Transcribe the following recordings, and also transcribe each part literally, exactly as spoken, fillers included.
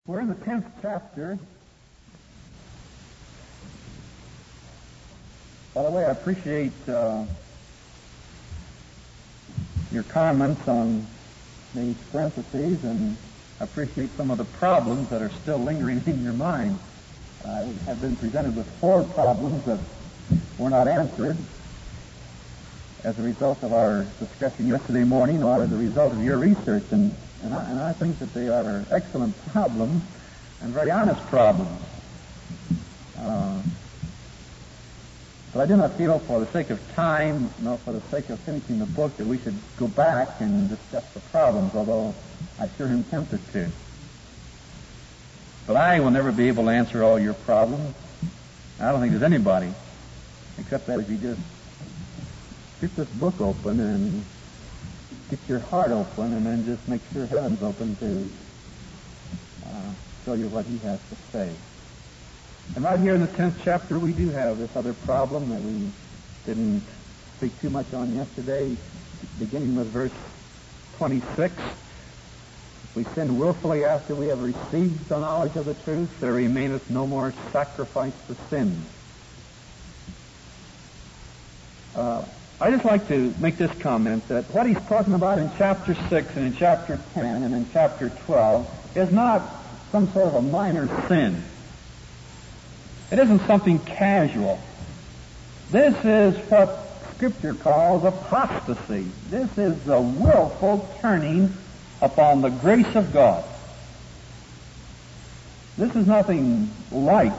We're in the tenth chapter. By the way, I appreciate uh, your comments on these parentheses, and I appreciate some of the problems that are still lingering in your mind. I have been presented with four problems that were not answered as a result of our discussion yesterday morning or as a result of your research, and And I, and I think that they are excellent problems and very honest problems. Uh, but I do not feel, for the sake of time, nor for the sake of finishing the book, that we should go back and discuss the problems, although I sure am tempted to. But I will never be able to answer all your problems. I don't think there's anybody, except that if you just get this book open and get your heart open, and then just make sure heaven's open to uh, show you what he has to say. And right here in the tenth chapter, we do have this other problem that we didn't speak too much on yesterday, beginning with verse twenty-six. If we sin willfully after we have received the knowledge of the truth, there remaineth no more sacrifice for sins. Uh, I just like to make this comment that what he's talking about in chapter six and in chapter ten and in chapter twelve is not some sort of a minor sin. It isn't something casual. This is what Scripture calls apostasy. This is the willful turning upon the grace of God. This is nothing light.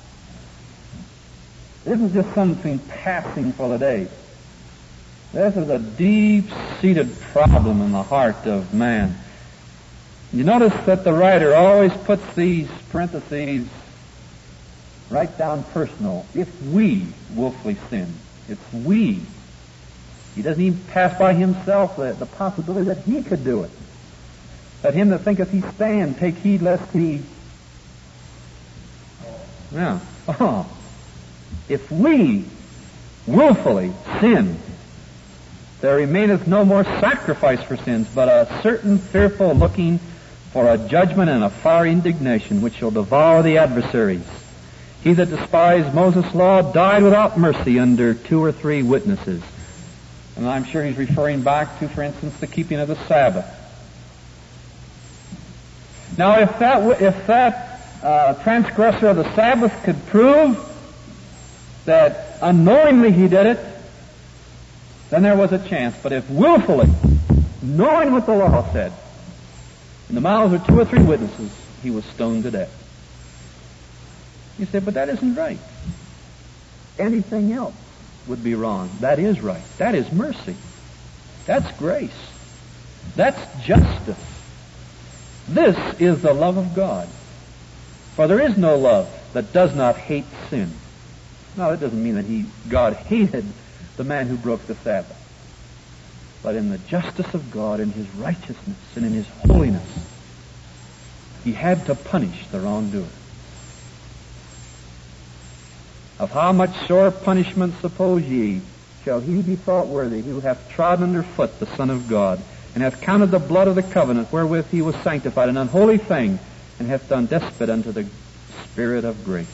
This is just something passing for the day. This is a deep-seated problem in the heart of man. You notice that the writer always puts these parentheses right down personal. If we willfully sin, it's we. He doesn't even pass by himself the, the possibility that he could do it. Let him that thinketh he stand take heed lest he... Yeah. Oh. If we willfully sin, there remaineth no more sacrifice for sins, but a certain fearful looking for a judgment and a fiery indignation which shall devour the adversaries. He that despised Moses' law died without mercy under two or three witnesses. And I'm sure he's referring back to, for instance, the keeping of the Sabbath. Now, if that if that uh, transgressor of the Sabbath could prove that unknowingly he did it, then there was a chance. But if willfully, knowing what the law said, in the mouths of two or three witnesses, he was stoned to death. You say, but that isn't right. Anything else would be wrong. That is right. That is mercy. That's grace. That's justice. This is the love of God. For there is no love that does not hate sin. Now, that doesn't mean that he, God hated the man who broke the Sabbath. But in the justice of God, in his righteousness, and in his holiness, he had to punish the wrongdoer. Of how much sore punishment, suppose ye, shall he be thought worthy who hath trodden under foot the Son of God, and hath counted the blood of the covenant wherewith he was sanctified an unholy thing, and hath done despite unto the Spirit of grace.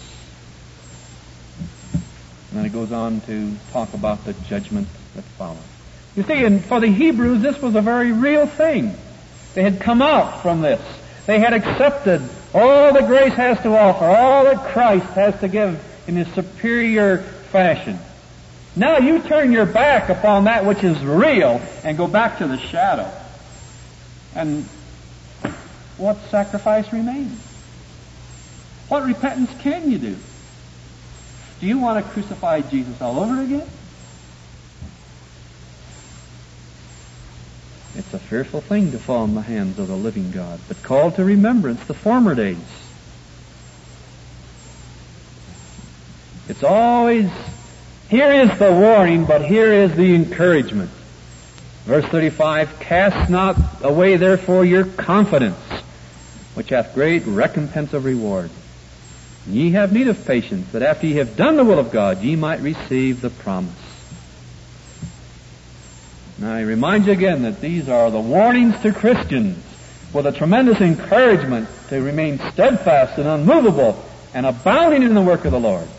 And then it goes on to talk about the judgment that follows. You see, and for the Hebrews, this was a very real thing. They had come out from this. They had accepted all that grace has to offer, all that Christ has to give in his superior fashion. Now you turn your back upon that which is real and go back to the shadow. And what sacrifice remains? What repentance can you do? Do you want to crucify Jesus all over again? It's a fearful thing to fall in the hands of the living God, but call to remembrance the former days. It's always, here is the warning, but here is the encouragement. Verse thirty-five, cast not away therefore your confidence, which hath great recompense of reward. Ye have need of patience, that after ye have done the will of God, ye might receive the promise. Now I remind you again that these are the warnings to Christians with a tremendous encouragement to remain steadfast and unmovable and abounding in the work of the Lord.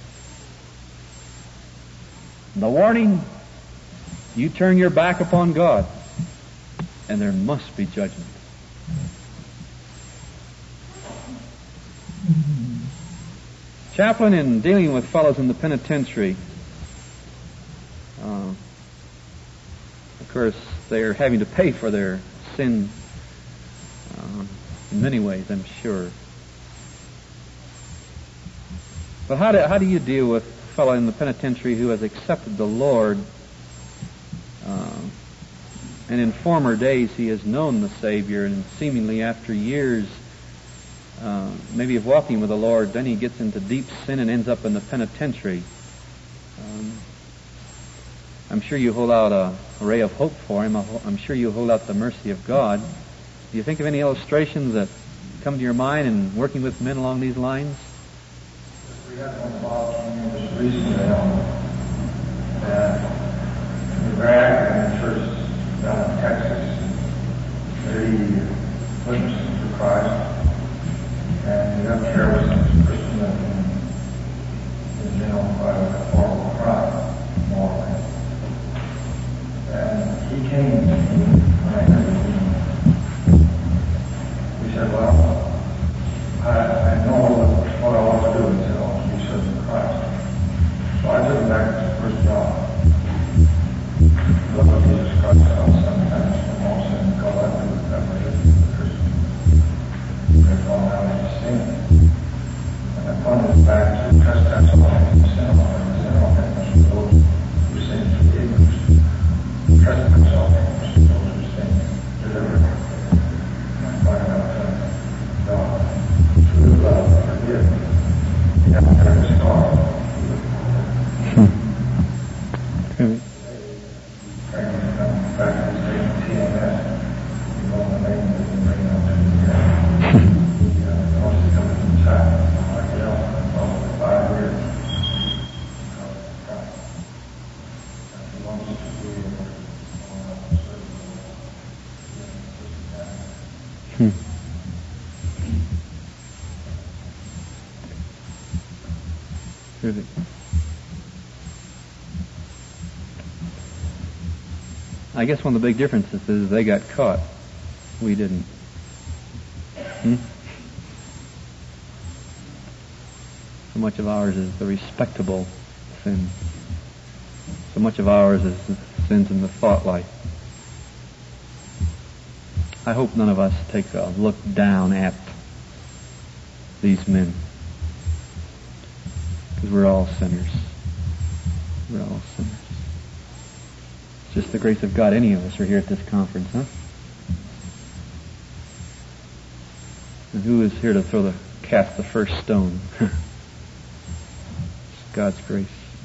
The warning, you turn your back upon God, and there must be judgment. Chaplain, in dealing with fellows in the penitentiary, uh, of course, they're having to pay for their sin uh, in many ways, I'm sure. But how do, how do you deal with a fellow in the penitentiary who has accepted the Lord, uh, and in former days he has known the Savior, and seemingly after years uh, maybe of walking with the Lord, then he gets into deep sin and ends up in the penitentiary? Um, I'm sure you hold out a, a ray of hope for him. I'm sure you hold out the mercy of God. Do you think of any illustrations that come to your mind in working with men along these lines? We had one father just recently on that in the Bragg and the church down in Texas. They witnessed for Christ, and the young carelessness Christian and is in on by a horrible crime, morally. And he came to me when I interviewed him. He said, well, I, I know what I want to do is I want to be serving Christ. So I took him back to his first job. Love of Jesus Christ out sometimes from all sin and God I do that way to the Christian. They're falling out into sin. And I pointed him back to trespass offering and sin offering and sin offering for those who sin to the ignorance. Trespass offering for those who sin delivered. And I pointed out to God. True love, forgive. You have to have a scar. Hmm. Praying to come back to the station T M S. You know the name that you bring up to the air. He uh, wants to come to the child. Like it else, I followed for five years. Because of Christ. And he wants to be able to go out and serve the Lord. Hmm. Really. I guess one of the big differences is they got caught. We didn't. Hmm? So much of ours is the respectable sin. So much of ours is the sins in the thought life. I hope none of us take a look down at these men. Because we're all sinners. We're all sinners. It's just the grace of God any of us are here at this conference, huh? And who is here to throw the cast the first stone? It's God's grace.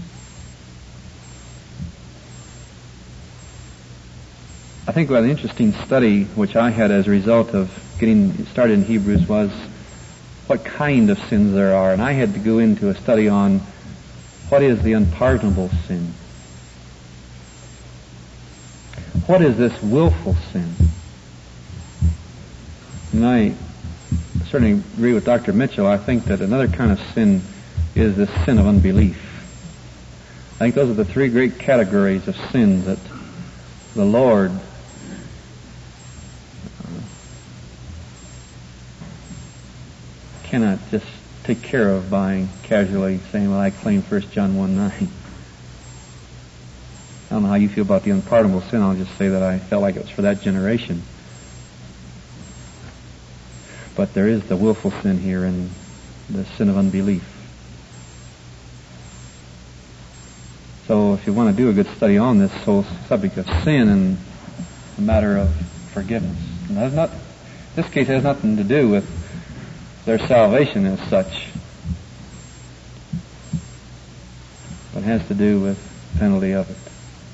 I think one interesting study which I had as a result of getting started in Hebrews was what kind of sins there are. And I had to go into a study on what is the unpardonable sin. What is this willful sin? And I certainly agree with Doctor Mitchell. I think that another kind of sin is the sin of unbelief. I think those are the three great categories of sins that the Lord cannot just take care of by casually saying, well, I claim First John one nine. I don't know how you feel about the unpardonable sin. I'll just say that I felt like it was for that generation. But there is the willful sin here and the sin of unbelief. So if you want to do a good study on this whole subject of sin and the matter of forgiveness, and that's not, this case has nothing to do with their salvation as such, but has to do with the penalty of it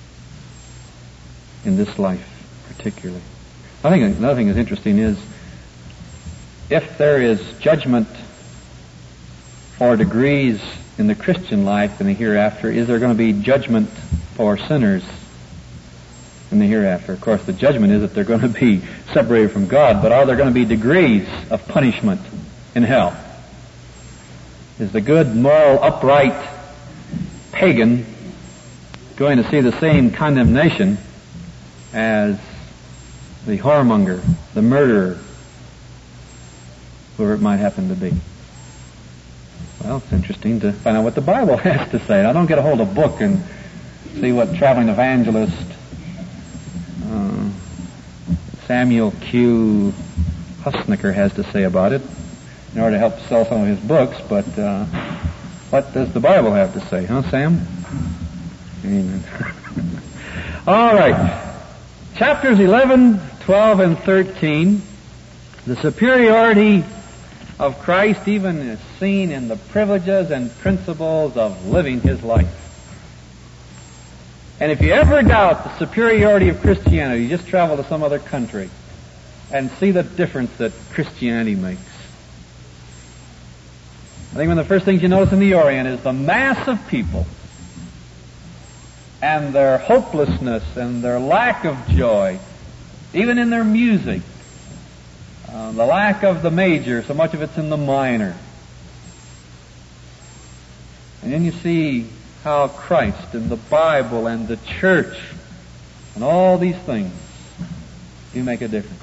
in this life particularly. I think another thing that's interesting is if there is judgment for degrees in the Christian life in the hereafter, is there going to be judgment for sinners in the hereafter. Of course, the judgment is that they're going to be separated from God, but are there going to be degrees of punishment in hell? Is the good, moral, upright pagan going to see the same condemnation as the whoremonger, the murderer, whoever it might happen to be? Well, it's interesting to find out what the Bible has to say. Now, don't get a hold of a book and see what traveling evangelist uh, Samuel Q. Husnicker has to say about it in order to help sell some of his books, but uh, what does the Bible have to say, huh, Sam? Amen. All right. Chapters eleven, twelve, and thirteen. The superiority of Christ even is seen in the privileges and principles of living His life. And if you ever doubt the superiority of Christianity, you just travel to some other country and see the difference that Christianity makes. I think one of the first things you notice in the Orient is the mass of people and their hopelessness and their lack of joy, even in their music. Uh, the lack of the major, so much of it's in the minor. And then you see how Christ and the Bible and the church and all these things do make a difference.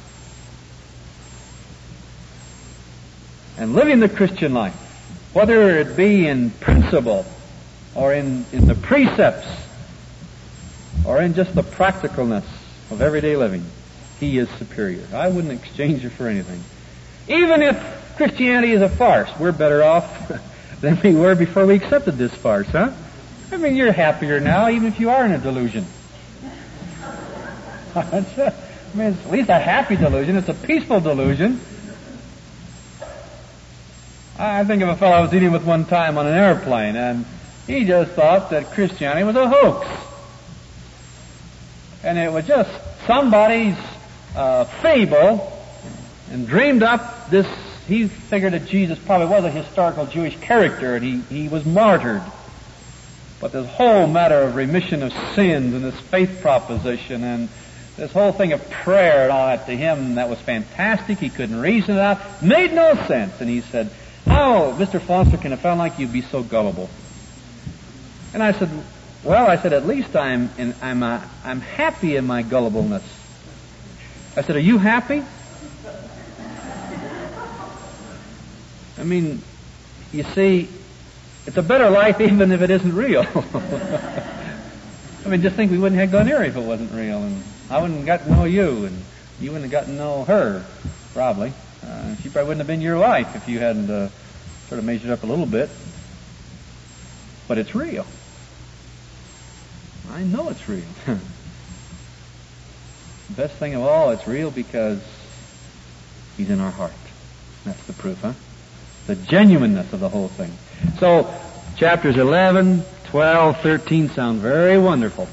And living the Christian life, whether it be in principle or in, in the precepts or in just the practicalness of everyday living, He is superior. I wouldn't exchange it for anything. Even if Christianity is a farce, we're better off than we were before we accepted this farce, huh? I mean, you're happier now, even if you are in a delusion. I mean, it's at least a happy delusion. It's a peaceful delusion. I think of a fellow I was eating with one time on an airplane, and he just thought that Christianity was a hoax. And it was just somebody's uh, fable, and dreamed up this. He figured that Jesus probably was a historical Jewish character, and he, he was martyred. But this whole matter of remission of sins and this faith proposition and this whole thing of prayer and all that, to him, that was fantastic. He couldn't reason it out. Made no sense. And he said, "How, Mister Foster, can a fellow like you be so gullible?" And I said, "Well," I said, "at least I'm in, I'm uh, I'm happy in my gullibleness." I said, "Are you happy?" I mean, you see, it's a better life even if it isn't real. I mean, just think we wouldn't have gone here if it wasn't real, and I wouldn't have got to know you, and you wouldn't have got to know her, probably. Uh, she probably wouldn't have been your wife if you hadn't uh, sort of measured up a little bit. But it's real. I know it's real. The best thing of all, it's real because He's in our heart. That's the proof, huh? The genuineness of the whole thing. So, chapters eleven, twelve, thirteen sound very wonderful.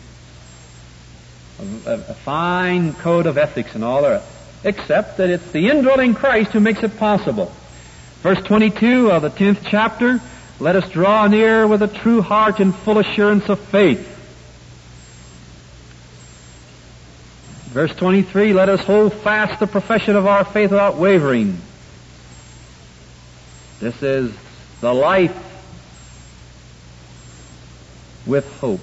A, a, a fine code of ethics and all that, except that it's the indwelling Christ who makes it possible. Verse twenty-two of the tenth chapter, "Let us draw near with a true heart and full assurance of faith." Verse twenty-three, "Let us hold fast the profession of our faith without wavering." This is the life with hope.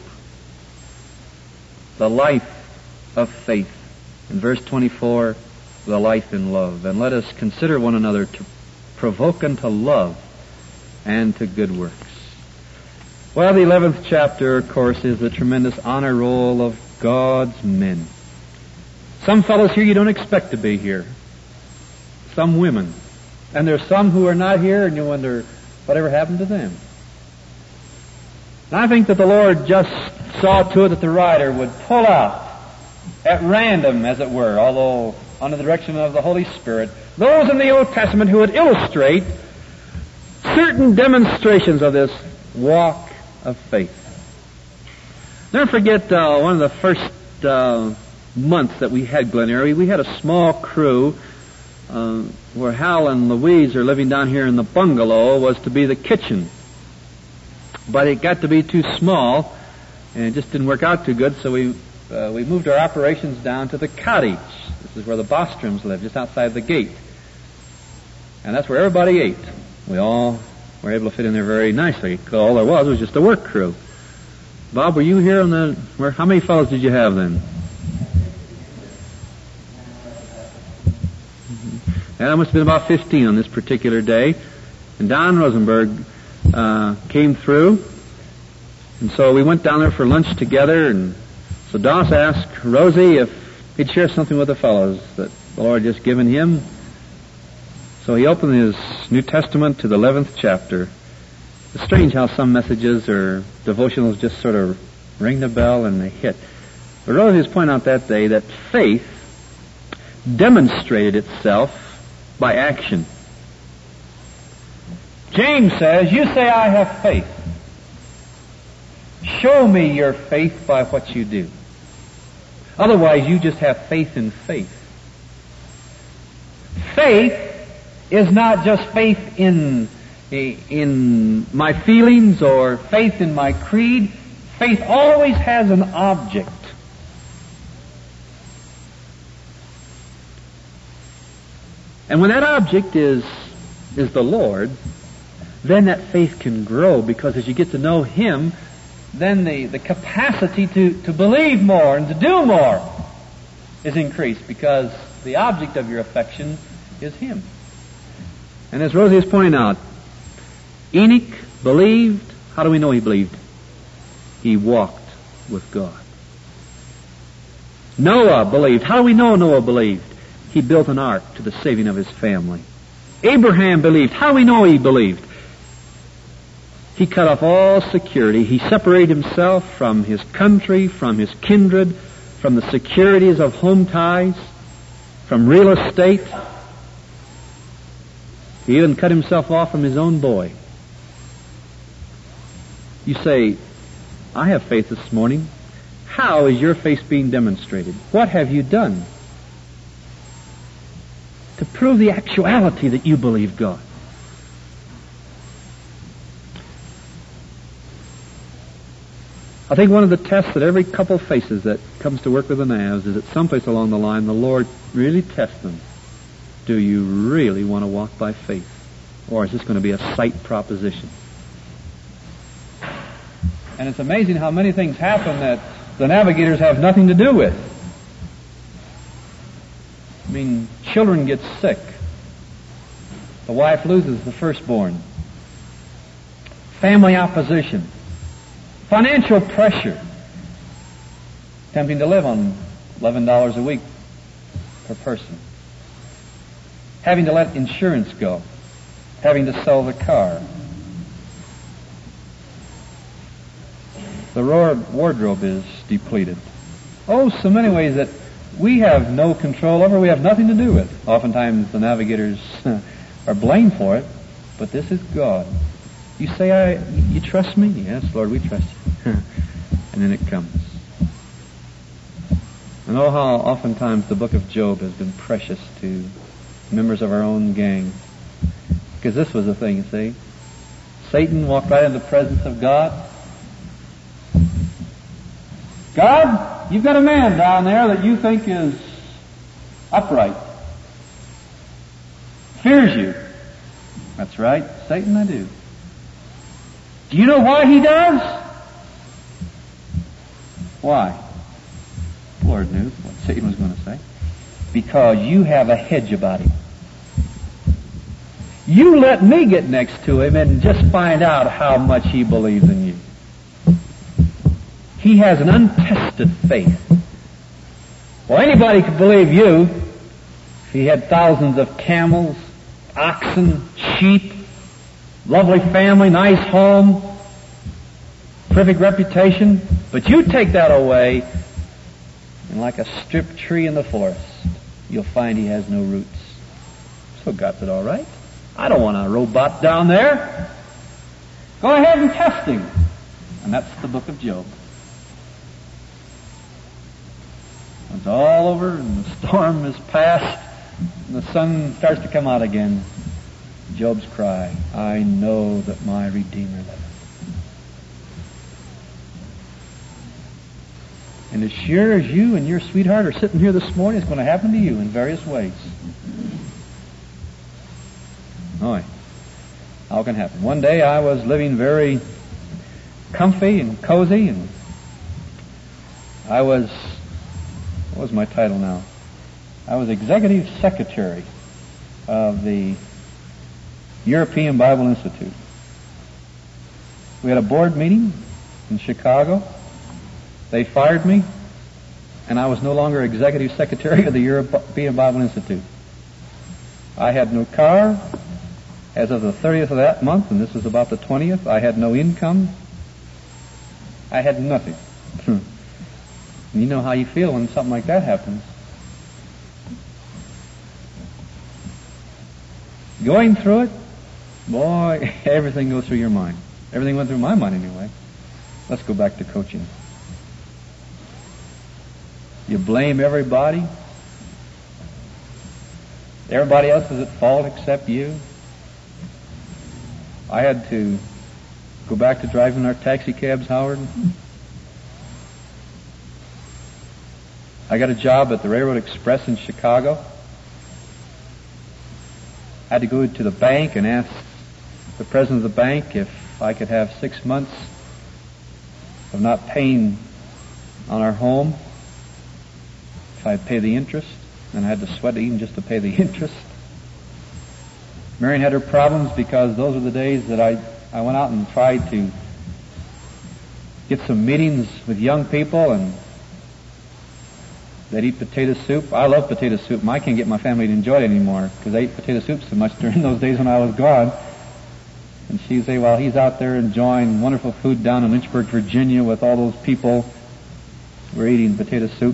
The life of faith. In verse twenty-four, the life in love. "And let us consider one another to provoke unto love and to good works." Well, the eleventh chapter, of course, is the tremendous honor roll of God's men. Some fellows here you don't expect to be here. Some women. And there's some who are not here, and you wonder, whatever happened to them? And I think that the Lord just saw to it that the writer would pull out, at random, as it were, although under the direction of the Holy Spirit, those in the Old Testament who would illustrate certain demonstrations of this walk of faith. Never forget uh, one of the first uh, months that we had Glen Eyrie. We had a small crew. Uh, where Hal and Louise are living down here in the bungalow was to be the kitchen. But it got to be too small, and it just didn't work out too good, so we uh, we moved our operations down to the cottage. This is where the Bostroms live, just outside the gate. And that's where everybody ate. We all were able to fit in there very nicely. All there was was just a work crew. Bob, were you here on the... Where, how many fellows did you have then? Yeah, there must have been about fifteen on this particular day. And Don Rosenberg uh, came through. And so we went down there for lunch together. And so Doss asked Rosie if he'd share something with the fellows that the Lord had just given him. So he opened his New Testament to the eleventh chapter. It's strange how some messages or devotionals just sort of ring the bell and they hit. But Rosie was pointing out that day that faith demonstrated itself by action. James says, you say I have faith. Show me your faith by what you do. Otherwise, you just have faith in faith. Faith is not just faith in, in my feelings or faith in my creed. Faith always has an object. And when that object is, is the Lord, then that faith can grow, because as you get to know Him, then the, the capacity to, to believe more and to do more is increased, because the object of your affection is Him. And as Rosie is pointing out, Enoch believed. How do we know he believed? He walked with God. Noah believed. How do we know Noah believed? He built an ark to the saving of his family. Abraham believed. How do we know he believed? He cut off all security. He separated himself from his country, from his kindred, from the securities of home ties, from real estate. He even cut himself off from his own boy. You say, I have faith this morning. How is your faith being demonstrated? What have you done to prove the actuality that you believe God? I think one of the tests that every couple faces that comes to work with the N A Vs is that someplace along the line the Lord really tests them. Do you really want to walk by faith? Or is this going to be a sight proposition? And it's amazing how many things happen that the navigators have nothing to do with. I mean, children get sick. The wife loses the firstborn. Family opposition. Financial pressure. Tempting to live on eleven dollars a week per person. Having to let insurance go. Having to sell the car. The wardrobe is depleted. Oh, so many ways that we have no control over, we have nothing to do with. Oftentimes the navigators are blamed for it, but this is God. You say, I, you trust me? Yes, Lord, we trust you. And then it comes. And oh, how oftentimes the book of Job has been precious to members of our own gang. Because this was the thing, you see. Satan walked right into the presence of God. God, you've got a man down there that you think is upright. Fears you. That's right, Satan, I do. Do you know why he does? Why? The Lord knew what Satan was going to say. Because you have a hedge about him. You let me get next to him and just find out how much he believes in you. He has an untested faith. Well, anybody could believe you if he had thousands of camels, oxen, sheep, lovely family, nice home, perfect reputation. But you take that away, and like a stripped tree in the forest, you'll find he has no roots. So God said, all right, I don't want a robot down there. Go ahead and test him. And that's the book of Job. It's all over, and the storm is past, and the sun starts to come out again. Job's cry, I know that my Redeemer liveth. And as sure as you and your sweetheart are sitting here this morning, it's going to happen to you in various ways. Oh, how can it happen? One day I was living very comfy and cozy, and I was, what was my title now? I was executive secretary of the European Bible Institute. We had a board meeting in Chicago. They fired me, and I was no longer executive secretary of the European Bible Institute. I had no car. As of the thirtieth of that month, and this was about the twentieth, I had no income. I had nothing. You know how you feel when something like that happens. Going through it, boy, everything goes through your mind. Everything went through my mind anyway. Let's go back to coaching. You blame everybody. Everybody else is at fault except you. I had to go back to driving our taxi cabs, Howard. I got a job at the Railroad Express in Chicago. I had to go to the bank and ask the president of the bank if I could have six months of not paying on our home, if I'd pay the interest. And I had to sweat even just to pay the interest. Marion had her problems because those were the days that I, I went out and tried to get some meetings with young people, and they'd eat potato soup. I love potato soup, and I can't get my family to enjoy it anymore because they ate potato soup so much during those days when I was gone. And she'd say, well, he's out there enjoying wonderful food down in Lynchburg, Virginia with all those people who were eating potato soup.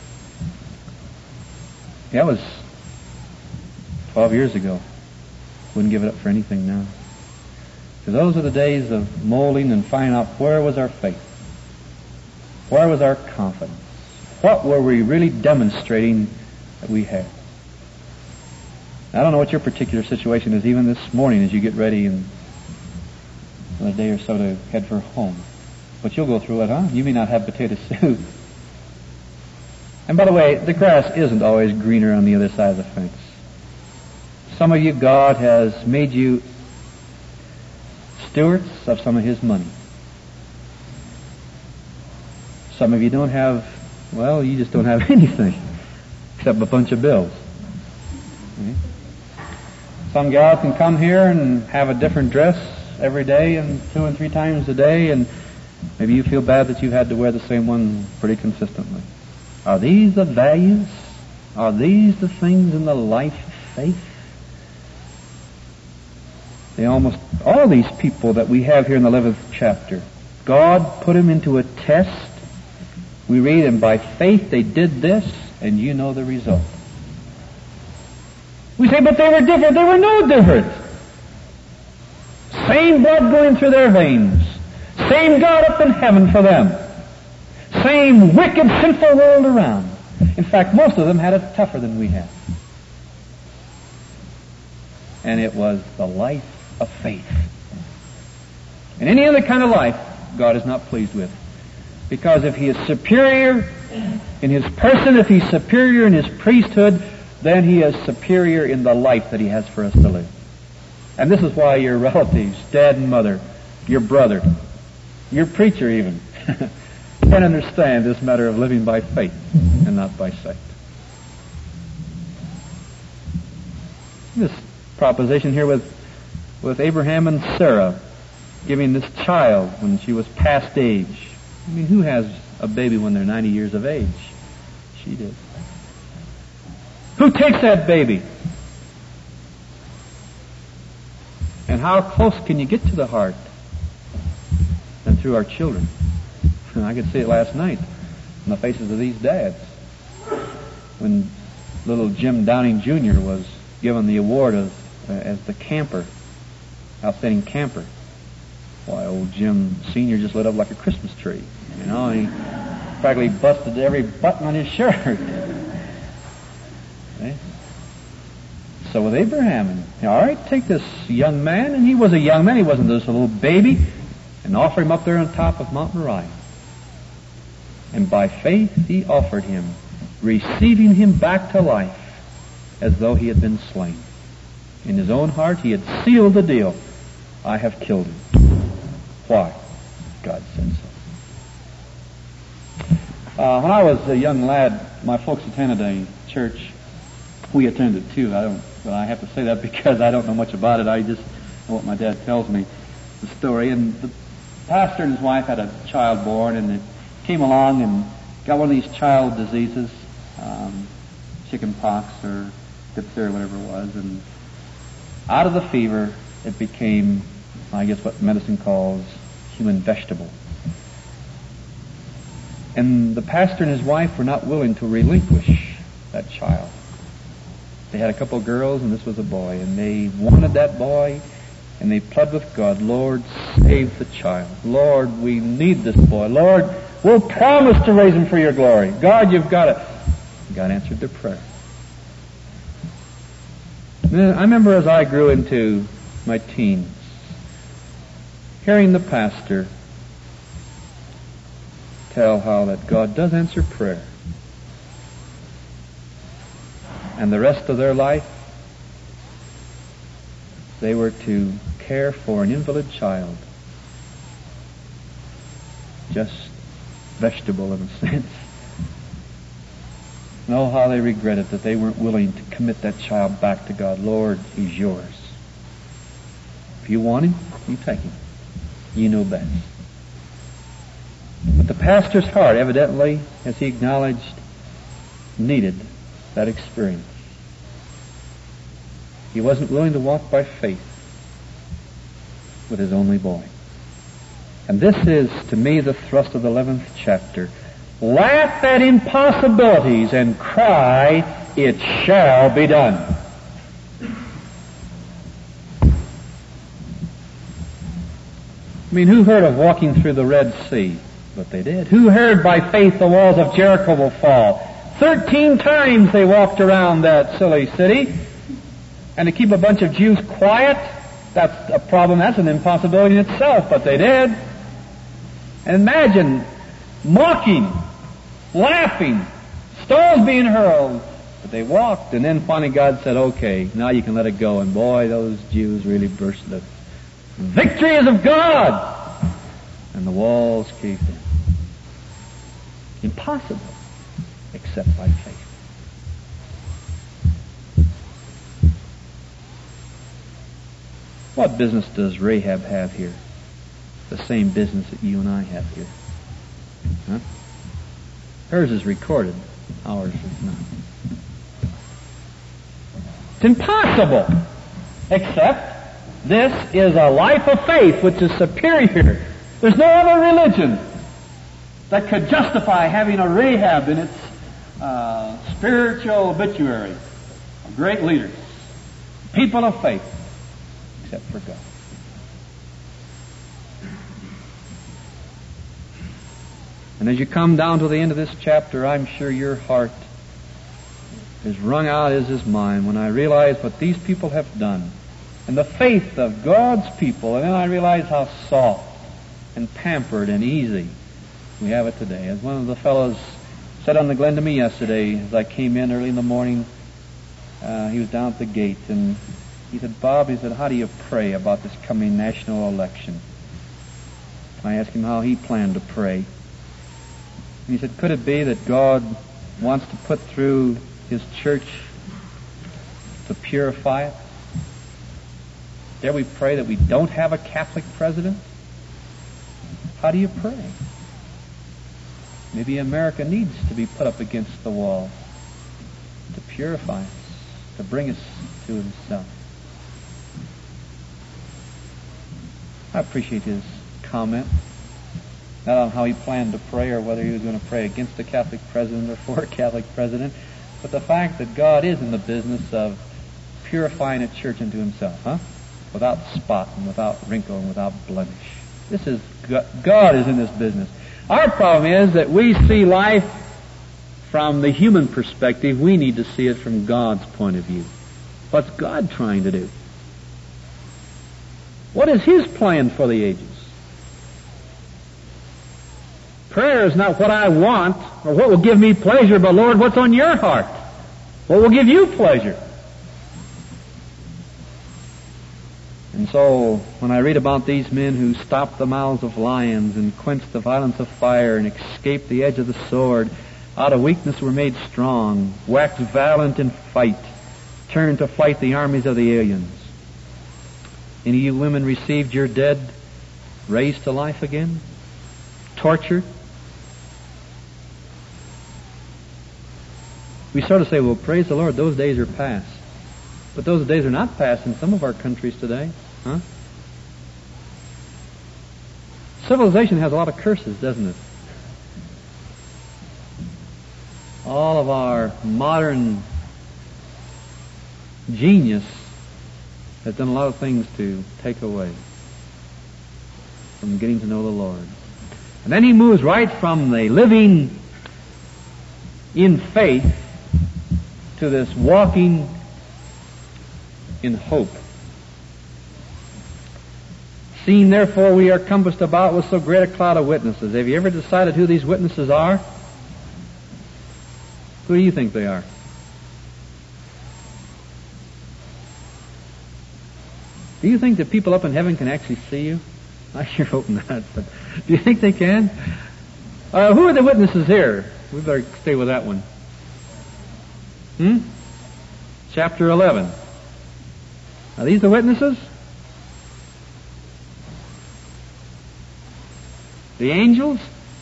That was twelve years ago. Wouldn't give it up for anything now. So those are the days of molding and finding out where was our faith. Where was our confidence? What were we really demonstrating that we had? I don't know what your particular situation is even this morning as you get ready in a day or so to head for home. But you'll go through it, huh? You may not have potato soup. And by the way, the grass isn't always greener on the other side of the fence. Some of you, God has made you stewards of some of His money. Some of you don't have, well, you just don't have anything except a bunch of bills. Okay? Some gal can come here and have a different dress every day and two and three times a day, and maybe you feel bad that you've had to wear the same one pretty consistently. Are these the values? Are these the things in the life of faith? They almost, all these people that we have here in the eleventh chapter, God put them into a test. We read, and by faith they did this, and you know the result. We say, but they were different. They were no different. Same blood going through their veins. Same God up in heaven for them. Same wicked, sinful world around. In fact, most of them had it tougher than we had. And it was the life of faith. And any other kind of life, God is not pleased with. Because if He is superior in His person, if He's superior in His priesthood, then He is superior in the life that He has for us to live. And this is why your relatives, dad and mother, your brother, your preacher even, can understand this matter of living by faith and not by sight. This proposition here with with Abraham and Sarah giving this child when she was past age. I mean, who has a baby when they're ninety years of age? She did. Who takes that baby? And how close can you get to the heart? And through our children. I could see it last night on the faces of these dads when little Jim Downing Junior was given the award of, uh, as the camper, outstanding camper. Why, old Jim Senior just lit up like a Christmas tree. You know, he practically busted every button on his shirt. Okay? So with Abraham, and, all right, take this young man, and he was a young man, he wasn't just a little baby, and offer him up there on top of Mount Moriah. And by faith he offered him, receiving him back to life as though he had been slain. In his own heart he had sealed the deal. I have killed him. Why? God said so. Uh, when I was a young lad, my folks attended a church. We attended too. I don't. Well, I have to say that because I don't know much about it. I just know what my dad tells me, the story. And the pastor and his wife had a child born, and it came along and got one of these child diseases, um, chicken pox or diphtheria, whatever it was, and out of the fever, it became, I guess, what medicine calls human vegetable. And the pastor and his wife were not willing to relinquish that child. They had a couple of girls, and this was a boy, and they wanted that boy, and they pled with God, Lord, save the child. Lord, we need this boy. Lord, we'll promise to raise him for your glory. God, you've got it. God answered their prayer. I remember as I grew into my teens, hearing the pastor tell how that God does answer prayer. And the rest of their life, they were to care for an invalid child. Just vegetable in a sense. Know how they regretted that they weren't willing to commit that child back to God. Lord, he's yours. If you want him, you take him. You know best. But the pastor's heart, evidently, as he acknowledged, needed that experience. He wasn't willing to walk by faith with his only boy. And this is, to me, the thrust of the eleventh chapter. Laugh at impossibilities and cry, it shall be done. I mean, who heard of walking through the Red Sea? But they did. Who heard by faith the walls of Jericho will fall? Thirteen times they walked around that silly city. And to keep a bunch of Jews quiet, that's a problem. That's an impossibility in itself, but they did. And imagine mocking, laughing, stones being hurled. But they walked, and then finally God said, okay, now you can let it go. And boy, those Jews really burst the victory is of God. And the walls caved in. Impossible, except by faith. What business does Rahab have here? The same business that you and I have here. Huh? Hers is recorded. Ours is not. It's impossible. Except this is a life of faith which is superior. There's no other religion that could justify having a Rahab in its uh, spiritual obituary of great leaders, people of faith, except for God. And as you come down to the end of this chapter, I'm sure your heart is wrung out as is mine when I realize what these people have done and the faith of God's people, and then I realize how soft and pampered and easy we have it today. As one of the fellows said on the Glen to me yesterday, as I came in early in the morning, uh, he was down at the gate, and he said, Bob, he said, how do you pray about this coming national election? I asked him how he planned to pray. And he said, could it be that God wants to put through His church to purify it? Dare we pray that we don't have a Catholic president? How do you pray? Maybe America needs to be put up against the wall to purify us, to bring us to Himself. I appreciate his comment, not on how he planned to pray or whether he was going to pray against a Catholic president or for a Catholic president, but the fact that God is in the business of purifying a church into Himself, huh? Without spot and without wrinkle and without blemish. This is God is in this business. Our problem is that we see life from the human perspective. We need to see it from God's point of view. What's God trying to do? What is His plan for the ages? Prayer is not what I want or what will give me pleasure, but Lord, what's on your heart? What will give you pleasure? And so, when I read about these men who stopped the mouths of lions and quenched the violence of fire and escaped the edge of the sword, out of weakness were made strong, waxed valiant in fight, turned to fight the armies of the aliens. Any of you women received your dead raised to life again? Tortured? We sort of say, well, praise the Lord, those days are past. But those days are not past in some of our countries today. Huh? Civilization has a lot of curses, doesn't it? All of our modern genius has done a lot of things to take away from getting to know the Lord. And then he moves right from the living in faith to this walking in hope. Seeing therefore we are compassed about with so great a cloud of witnesses. Have you ever decided who these witnesses are? Who do you think they are? Do you think that people up in heaven can actually see you? I sure hope not, but do you think they can? Uh, who are the witnesses here? We better stay with that one. Hmm? Chapter eleven. Are these the witnesses? The angels?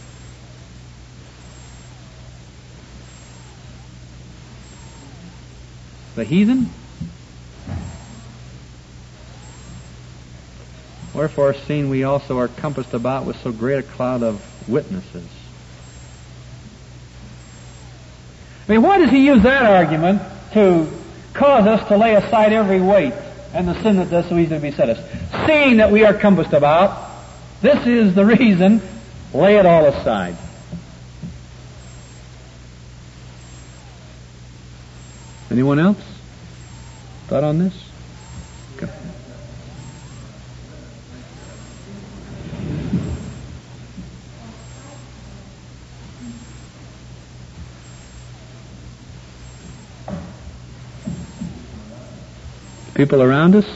The heathen? Wherefore, seeing we also are compassed about with so great a cloud of witnesses. I mean, why does he use that argument to cause us to lay aside every weight and the sin that does so easily beset us? Seeing that we are compassed about, this is the reason, lay it all aside. Anyone else? Thought on this? Okay. People around us?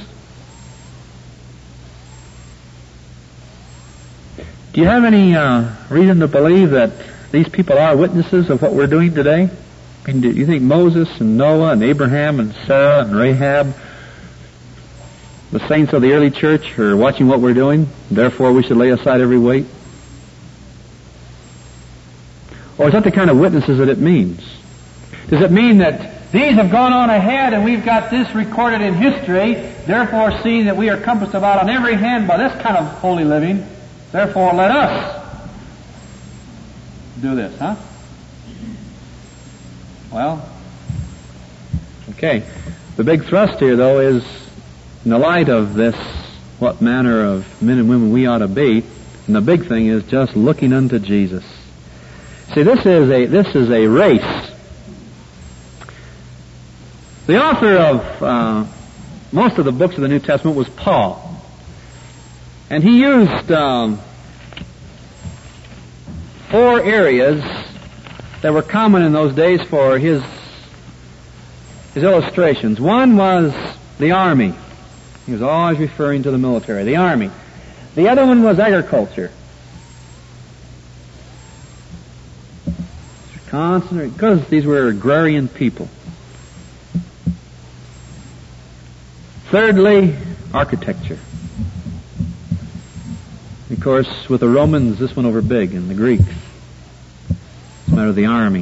Do you have any uh, reason to believe that these people are witnesses of what we're doing today? I mean, do you think Moses and Noah and Abraham and Sarah and Rahab, the saints of the early church, are watching what we're doing, therefore we should lay aside every weight? Or is that the kind of witnesses that it means? Does it mean that these have gone on ahead and we've got this recorded in history, therefore seeing that we are compassed about on every hand by this kind of holy living, therefore let us do this, huh? Well, okay. The big thrust here, though, is in the light of this, what manner of men and women we ought to be, and the big thing is just looking unto Jesus. See, this is a this is a race. The author of uh, most of the books of the New Testament was Paul, and he used um, four areas that were common in those days for his his illustrations. One was the army. He was always referring to the military, the army. The other one was agriculture. Constant, because these were agrarian people. Thirdly, architecture. Of course, with the Romans, this went over big, and the Greeks. It's a matter of the army.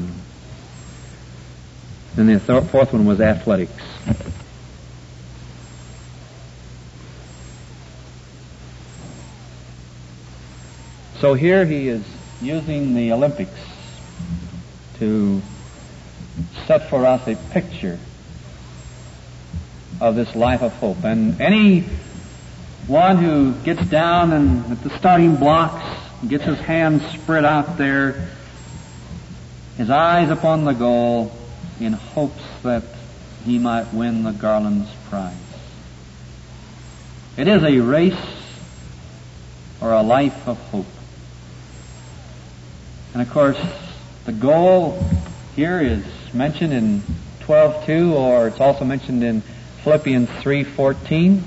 And the th- fourth one was athletics. So here he is using the Olympics to set for us a picture of this life of hope. And any one who gets down and at the starting blocks, gets his hands spread out there, his eyes upon the goal, in hopes that he might win the Garland's prize. It is a race or a life of hope. And of course, the goal here is mentioned in twelve two, or it's also mentioned in Philippians three fourteen.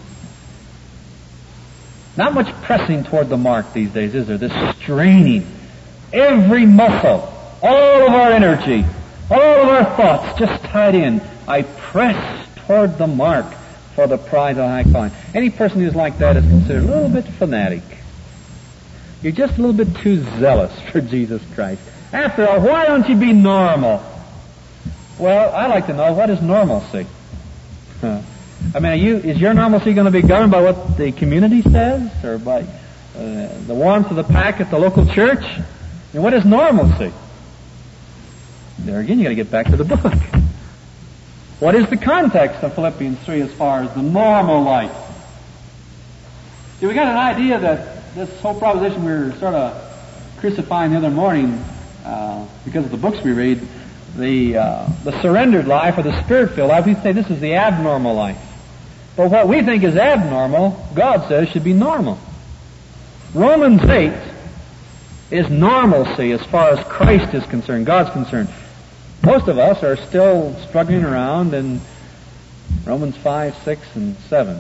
Not much pressing toward the mark these days, is there? This straining. Every muscle, all of our energy, all of our thoughts just tied in. I press toward the mark for the prize of high calling. Any person who's like that is considered a little bit fanatic. You're just a little bit too zealous for Jesus Christ. After all, why don't you be normal? Well, I like to know, what is normalcy? Huh. I mean, are you, is your normalcy going to be governed by what the community says, or by uh, the warmth of the pack at the local church? And what is normalcy? There again, you got to get back to the book. What is the context of Philippians three as far as the normal life? See, we got an idea that this whole proposition we were sort of crucifying the other morning uh, because of the books we read, the uh, the surrendered life or the spirit-filled life. We say this is the abnormal life. But what we think is abnormal, God says should be normal. Romans eight is normalcy as far as Christ is concerned, God's concerned. Most of us are still struggling around in Romans five, six, and seven.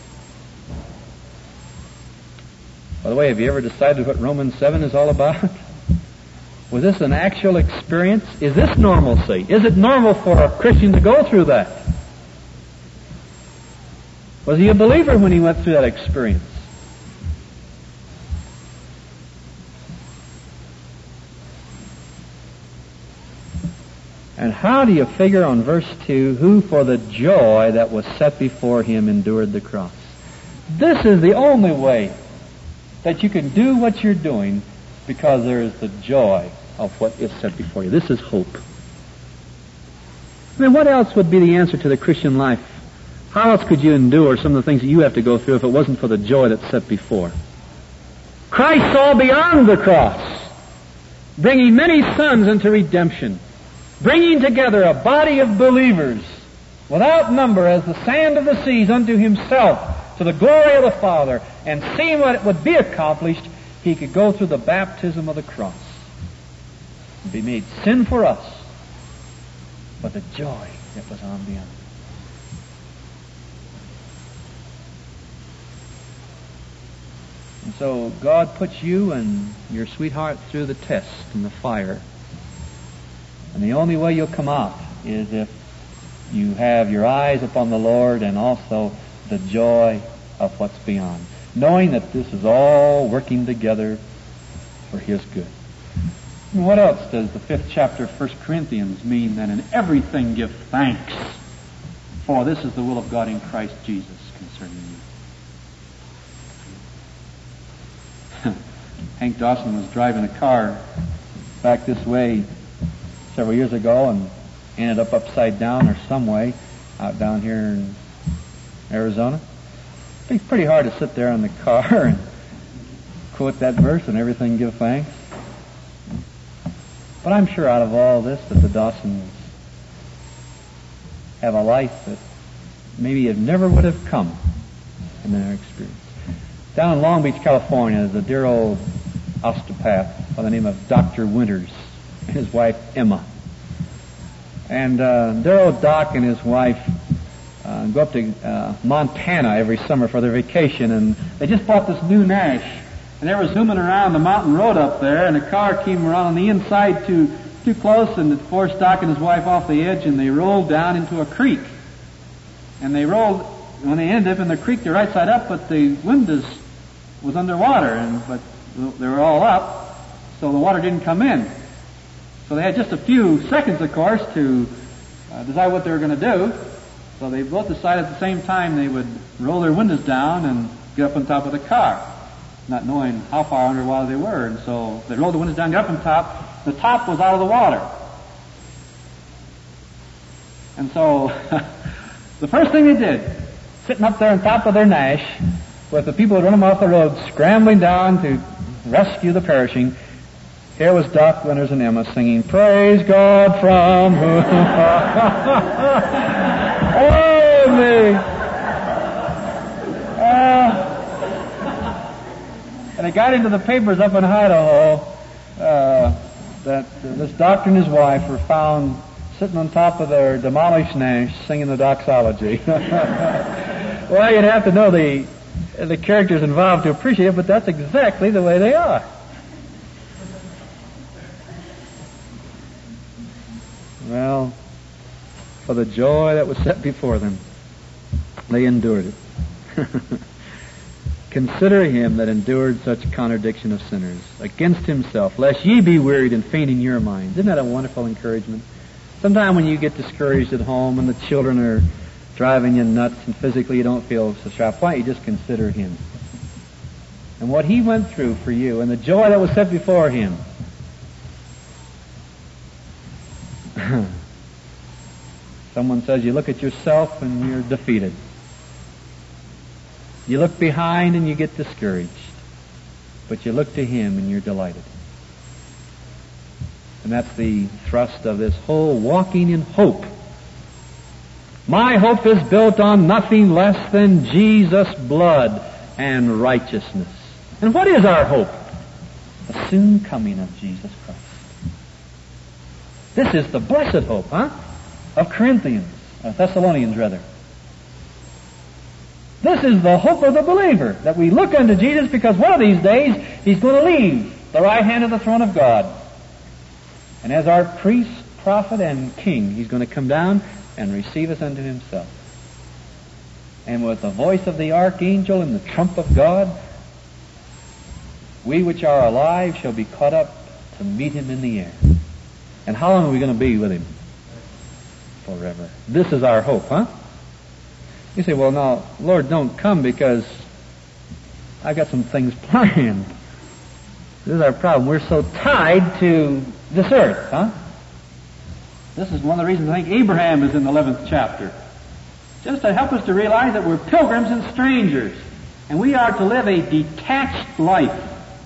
By the way, have you ever decided what Romans seven is all about? Was this an actual experience? Is this normalcy? Is it normal for a Christian to go through that? Was he a believer when he went through that experience? And how do you figure on verse two, who for the joy that was set before him endured the cross? This is the only way that you can do what you're doing, because there is the joy of what is set before you. This is hope. I mean, what else would be the answer to the Christian life? How else could you endure some of the things that you have to go through if it wasn't for the joy that's set before? Christ saw beyond the cross, bringing many sons into redemption, bringing together a body of believers without number as the sand of the seas unto himself, to the glory of the Father, and seeing what would be accomplished, he could go through the baptism of the cross and be made sin for us, but the joy that was on the other. And so God puts you and your sweetheart through the test and the fire. And the only way you'll come out is if you have your eyes upon the Lord and also the joy of what's beyond, knowing that this is all working together for His good. And what else does the fifth chapter of First Corinthians mean? Then in everything give thanks, for this is the will of God in Christ Jesus concerning you. Hank Dawson was driving a car back this way several years ago and ended up upside down or some way out down here in Arizona. It's pretty hard to sit there in the car and quote that verse and everything give thanks. But I'm sure out of all this that the Dawsons have a life that maybe it never would have come in their experience. Down in Long Beach, California, there's a dear old osteopath by the name of Doctor Winters and his wife Emma. And uh, dear old Doc and his wife uh, go up to uh, Montana every summer for their vacation, and they just bought this new Nash. And they were zooming around the mountain road up there, and a car came around on the inside too too close, and it forced Doc and his wife off the edge, and they rolled down into a creek. And they rolled, when they ended up in the creek, they're right side up, but the windows was underwater, and but they were all up, so the water didn't come in. So they had just a few seconds, of course, to uh, decide what they were going to do. So they both decided at the same time they would roll their windows down and get up on top of the car, not knowing how far underwater they were. And so they rolled the windows down, got up on top. The top was out of the water. And so the first thing they did, sitting up there on top of their Nash, with the people who run them off the road scrambling down to rescue the perishing, here was Doc Winters and Emma singing, "Praise God from whom..." Oh, me! Uh, and it got into the papers up in Idaho. Uh, that this doctor and his wife were found sitting on top of their demolished Nash singing the doxology. Well, you'd have to know the the characters involved to appreciate it, but that's exactly the way they are. Well, for the joy that was set before them, they endured it. Consider him that endured such contradiction of sinners against himself, lest ye be wearied and faint in your minds. Isn't that a wonderful encouragement? Sometime when you get discouraged at home and the children are driving you nuts and physically you don't feel so sharp, why don't you just consider him and what he went through for you and the joy that was set before him. Someone says you look at yourself and you're defeated. You look behind and you get discouraged. But you look to him and you're delighted. And that's the thrust of this whole walking in hope. My hope is built on nothing less than Jesus' blood and righteousness. And what is our hope? The soon coming of Jesus Christ. This is the blessed hope, huh? Of Corinthians, or Thessalonians rather. This is the hope of the believer, that we look unto Jesus because one of these days he's going to leave the right hand of the throne of God. And as our priest, prophet, and king, he's going to come down and receive us unto himself. And with the voice of the archangel and the trump of God, we which are alive shall be caught up to meet him in the air. And how long are we going to be with him? Forever. This is our hope, huh? You say, well, now, Lord, don't come because I've got some things planned. This is our problem. We're so tied to this earth, huh? This is one of the reasons I think Abraham is in the eleventh chapter. Just to help us to realize that we're pilgrims and strangers. And we are to live a detached life.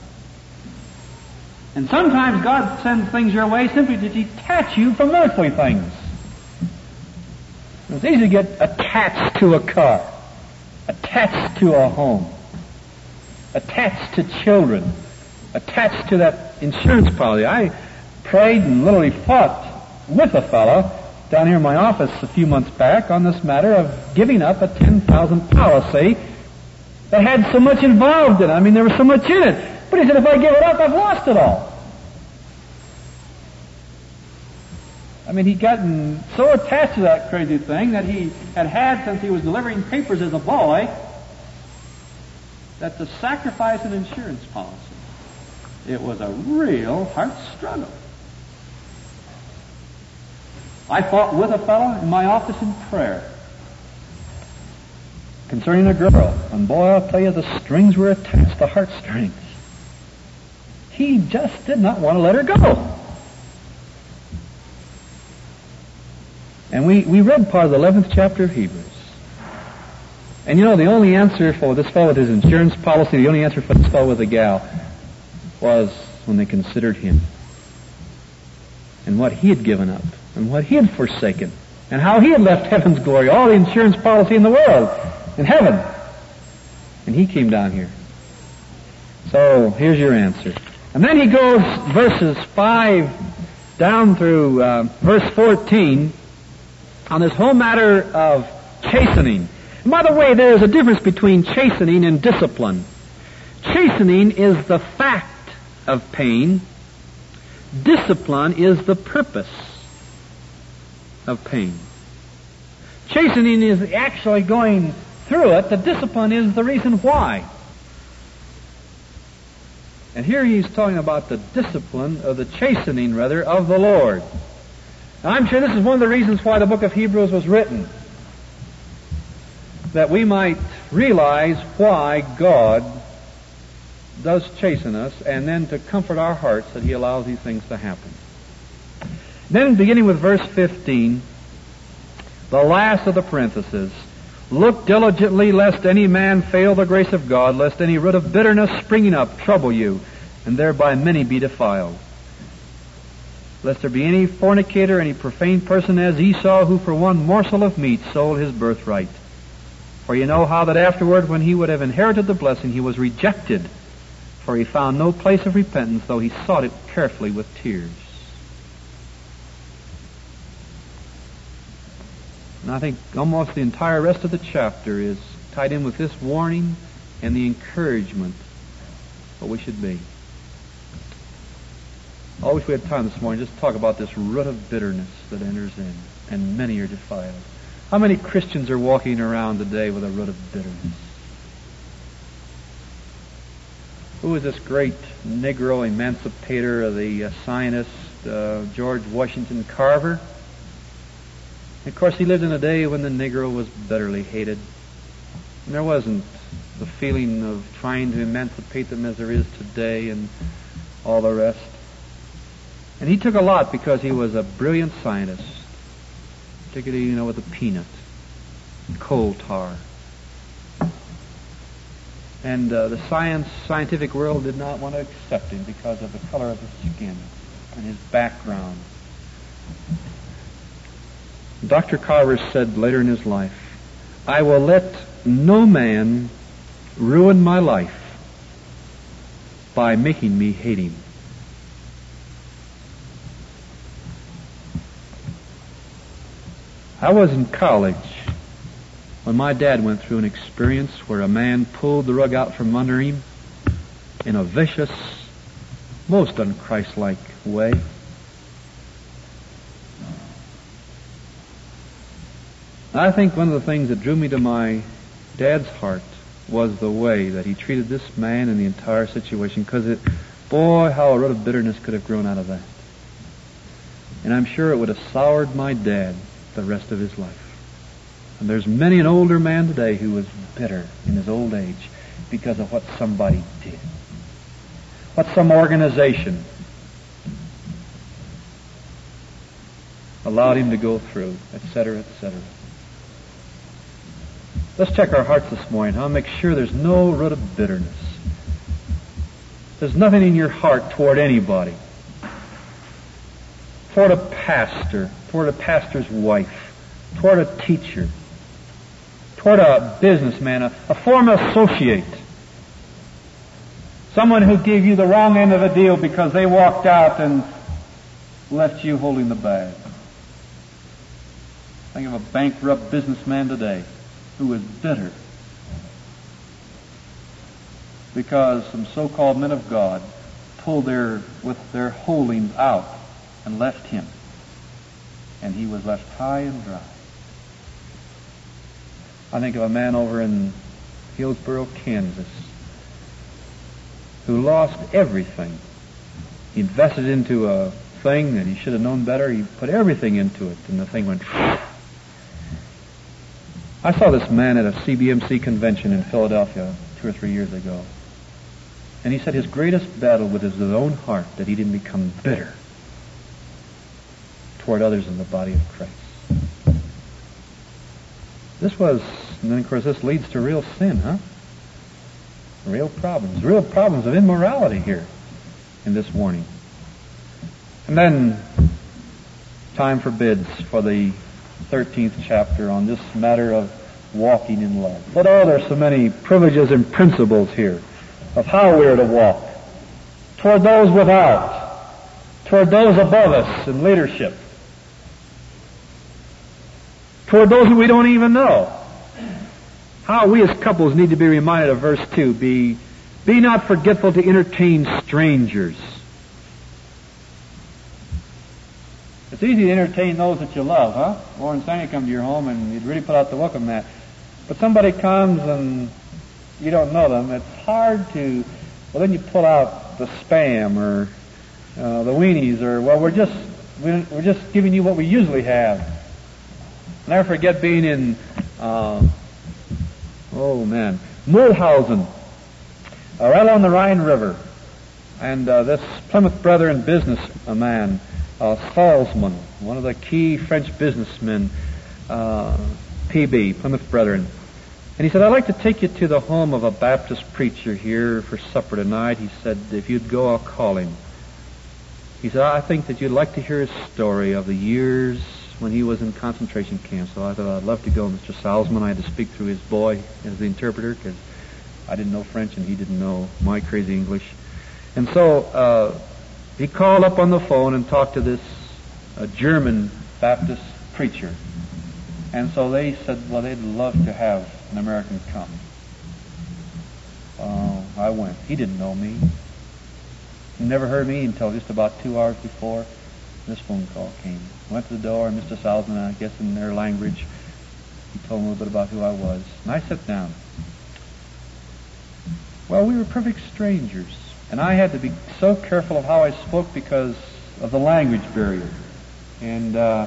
And sometimes God sends things your way simply to detach you from earthly things. It's easy to get attached to a car, attached to a home, attached to children, attached to that insurance policy. I prayed and literally fought with a fellow down here in my office a few months back on this matter of giving up a ten thousand policy that had so much involved in it. I mean, there was so much in it. But he said, if I give it up, I've lost it all. I mean, he'd gotten so attached to that crazy thing that he had had since he was delivering papers as a boy, that to sacrifice an insurance policy, it was a real heart struggle. I fought with a fellow in my office in prayer concerning a girl, and boy, I'll tell you, the strings were attached, the heartstrings. He just did not want to let her go. And we, we read part of the eleventh chapter of Hebrews. And you know, the only answer for this fellow with his insurance policy, the only answer for this fellow with the gal, was when they considered him. And what he had given up, and what he had forsaken, and how he had left heaven's glory, all the insurance policy in the world, in heaven. And he came down here. So, here's your answer. And then he goes verses five down through uh, verse fourteen, on this whole matter of chastening. And by the way, there is a difference between chastening and discipline. Chastening is the fact of pain. Discipline is the purpose of pain. Chastening is actually going through it. The discipline is the reason why. And here he's talking about the discipline, or the chastening, rather, of the Lord. Now, I'm sure this is one of the reasons why the book of Hebrews was written, that we might realize why God does chasten us, and then to comfort our hearts that he allows these things to happen. Then, beginning with verse fifteen, the last of the parentheses, look diligently lest any man fail the grace of God, lest any root of bitterness springing up trouble you, and thereby many be defiled. Lest there be any fornicator, any profane person as Esau, who for one morsel of meat sold his birthright. For you know how that afterward, when he would have inherited the blessing, he was rejected, for he found no place of repentance, though he sought it carefully with tears. And I think almost the entire rest of the chapter is tied in with this warning and the encouragement what we should be. I wish we had time this morning just to talk about this root of bitterness that enters in, and many are defiled. How many Christians are walking around today with a root of bitterness? Who was this great Negro emancipator of the uh, Zionist, uh, George Washington Carver? Of course, he lived in a day when the Negro was bitterly hated. And there wasn't the feeling of trying to emancipate them as there is today and all the rest. And he took a lot because he was a brilliant scientist, particularly, you know, with the peanut, coal tar. And uh, the science, scientific world did not want to accept him because of the color of his skin and his background. Doctor Carver said later in his life, "I will let no man ruin my life by making me hate him." I was in college when my dad went through an experience where a man pulled the rug out from under him in a vicious, most unchristlike way. I think one of the things that drew me to my dad's heart was the way that he treated this man and the entire situation, because it, boy, how a root of bitterness could have grown out of that. And I'm sure it would have soured my dad the rest of his life. And there's many an older man today who was bitter in his old age because of what somebody did, what some organization allowed him to go through, et cetera, et cetera. Let's check our hearts this morning, huh? Make sure there's no root of bitterness. There's nothing in your heart toward anybody, toward a pastor, toward a pastor's wife, toward a teacher, toward a businessman, a, a former associate, someone who gave you the wrong end of the deal because they walked out and left you holding the bag. Think of a bankrupt businessman today who is bitter because some so-called men of God pulled their with their holdings out and left him, and he was left high and dry. I think of a man over in Hillsboro, Kansas, who lost everything. He invested into a thing that he should have known better. He put everything into it, and the thing went. I saw this man at a C B M C convention in Philadelphia two or three years ago. And he said his greatest battle with his own heart, that he didn't become bitter toward others in the body of Christ. This was, and then of course this leads to real sin, huh? Real problems. Real problems of immorality here in this warning. And then, time forbids for the thirteenth chapter on this matter of walking in love. But oh, there's so many privileges and principles here of how we are to walk toward those without, toward those above us in leadership, toward those who we don't even know. How we as couples need to be reminded of verse two, be, be not forgetful to entertain strangers. It's easy to entertain those that you love, huh? Lauren and Sandy come to your home and you'd really put out the welcome mat. But somebody comes and you don't know them, it's hard to, well then you pull out the Spam or uh, the weenies, or, well we're just, we're just giving you what we usually have. I'll never forget being in, uh, oh man, Mulhausen, uh, right along the Rhine River. And uh, this Plymouth Brethren business a man, Uh, Salzman, one of the key French businessmen, uh, P B, Plymouth Brethren. And he said, I'd like to take you to the home of a Baptist preacher here for supper tonight. He said, if you'd go, I'll call him. He said, I think that you'd like to hear his story of the years when he was in concentration camp. So I thought, I'd love to go, Mister Salzman. I had to speak through his boy as the interpreter because I didn't know French and he didn't know my crazy English. And so, uh, he called up on the phone and talked to this uh, German Baptist preacher. And so they said, well, they'd love to have an American come. Uh, I went. He didn't know me. He never heard me until just about two hours before this phone call came. Went to the door, and Mister Salzman, I guess in their language, he told me a little bit about who I was. And I sat down. Well, we were perfect strangers. And I had to be so careful of how I spoke because of the language barrier. And uh,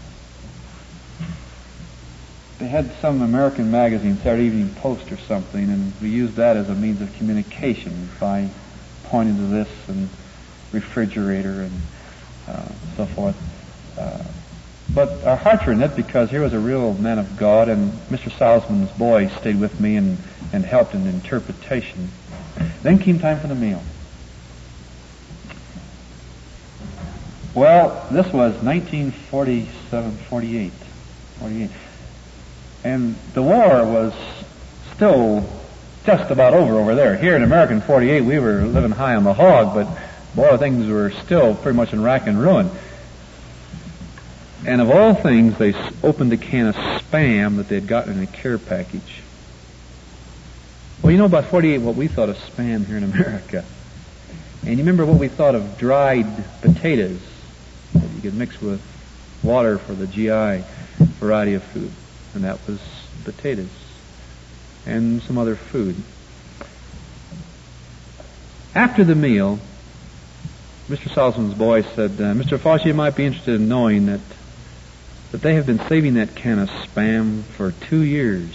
they had some American magazine, Saturday Evening Post or something, and we used that as a means of communication by pointing to this and refrigerator and uh, so forth. Uh, but our hearts were in it because here was a real man of God, and Mister Salzman's boy stayed with me and, and helped in interpretation. Then came time for the meal. Well, this was nineteen forty-seven, forty-eight, forty-eight. And the war was still just about over over there. Here in America in forty-eight, we were living high on the hog, but boy, things were still pretty much in rack and ruin. And of all things, they opened a can of Spam that they'd gotten in a care package. Well, you know about forty-eight what we thought of Spam here in America. And you remember what we thought of dried potatoes that you could mix with water for the G I variety of food. And that was potatoes and some other food. After the meal, Mister Salzman's boy said, uh, Mister Foss, you might be interested in knowing that that they have been saving that can of Spam for two years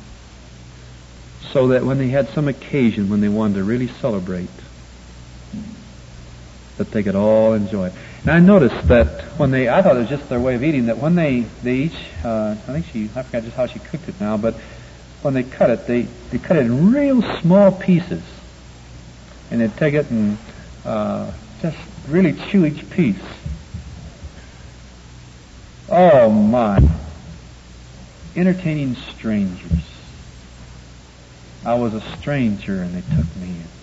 so that when they had some occasion when they wanted to really celebrate, that they could all enjoy it. And I noticed that when they, I thought it was just their way of eating, that when they, they each, uh, I think she, I forgot just how she cooked it now, but when they cut it, they, they cut it in real small pieces. And they'd take it and uh, just really chew each piece. Oh my. Entertaining strangers. I was a stranger and they took me in.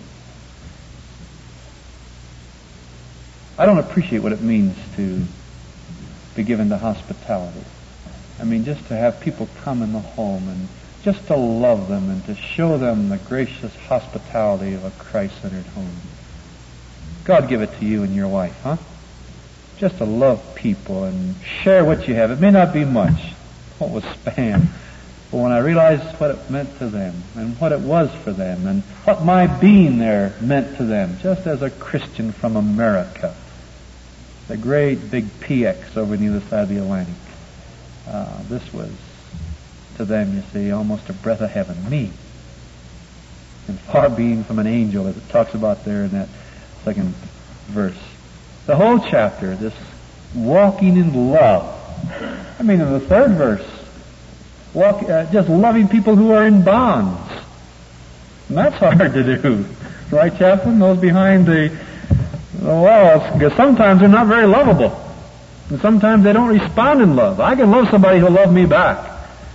I don't appreciate what it means to be given to hospitality. I mean, just to have people come in the home and just to love them and to show them the gracious hospitality of a Christ-centered home. God give it to you and your wife, huh? Just to love people and share what you have. It may not be much. What was Spam? But when I realized what it meant to them and what it was for them and what my being there meant to them, just as a Christian from America, the great big P X over on the other side of the Atlantic, uh, this was to them, you see, almost a breath of heaven. Me. And far being from an angel, as it talks about there in that second verse. The whole chapter, this walking in love. I mean, in the third verse, walk, uh, just loving people who are in bonds. And that's hard to do. Right, Chaplain? Those behind the, the walls, because sometimes they're not very lovable. And sometimes they don't respond in love. I can love somebody who'll love me back.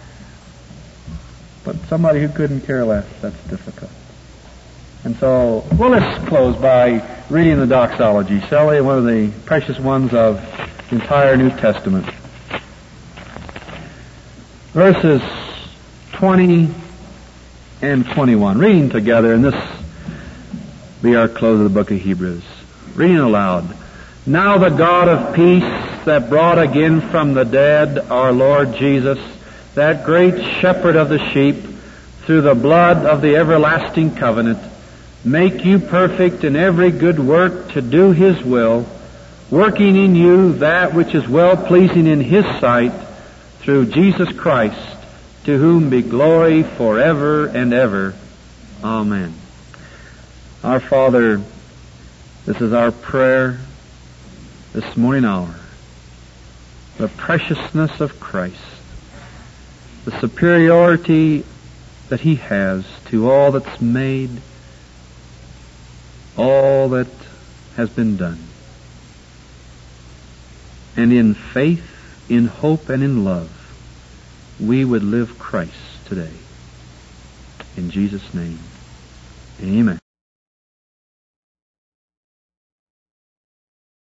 But somebody who couldn't care less, that's difficult. And so, well, let's close by reading the doxology, shall we? One of the precious ones of the entire New Testament. Verses twenty and twenty-one. Reading together, and this be our close of the book of Hebrews. Reading aloud. Now the God of peace that brought again from the dead our Lord Jesus, that great shepherd of the sheep, through the blood of the everlasting covenant, make you perfect in every good work to do His will, working in you that which is well-pleasing in His sight, through Jesus Christ, to whom be glory forever and ever. Amen. Our Father, this is our prayer this morning hour. The preciousness of Christ, the superiority that He has to all that's made, all that has been done. And in faith, in hope, and in love, we would live Christ today. In Jesus' name, amen.